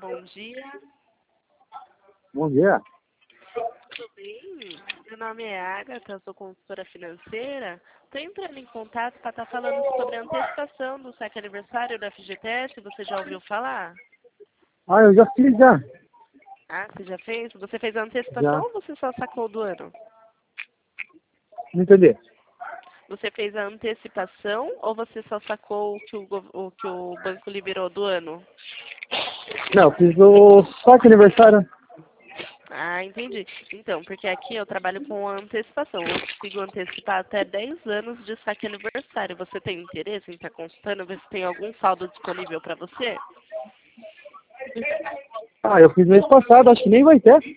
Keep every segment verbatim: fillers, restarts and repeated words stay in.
Bom dia. Bom dia. Tudo bem? Meu nome é Agatha, sou consultora financeira. Estou entrando em contato para estar falando sobre a antecipação do saque aniversário da F G T S. Você já ouviu falar? Ah, eu já fiz já. Ah, você já fez? Você fez a antecipação Já. ou você só sacou do ano? Não entendi. Você fez a antecipação ou você só sacou o que o, gov- o que o banco liberou do ano? Não, eu fiz o saque aniversário. Ah, entendi. Então, porque aqui eu trabalho com antecipação. Eu consigo antecipar até dez anos de saque aniversário. Você tem interesse em estar consultando, ver se tem algum saldo disponível para você? Ah, eu fiz mês passado, acho que nem vai ter.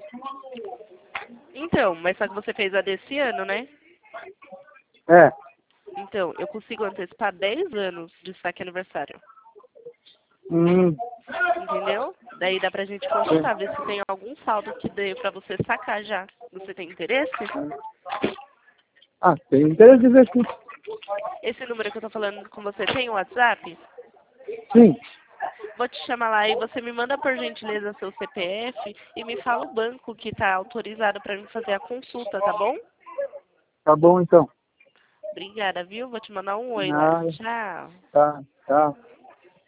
Então, mas só que você fez a desse ano, né? É. Então, eu consigo antecipar dez anos de saque aniversário. Hum. Entendeu? Daí dá pra gente consultar, ver se tem algum saldo que dê pra você sacar já. Você tem interesse? Ah, tem interesse de ver sim. Esse número que eu tô falando com você tem o WhatsApp? Sim. Vou te chamar lá e você me manda por gentileza seu C P F e me fala o banco que está autorizado para mim fazer a consulta, tá bom? Tá bom então. Obrigada, viu? Vou te mandar um oi lá. Nada. Tchau. Tá, tá.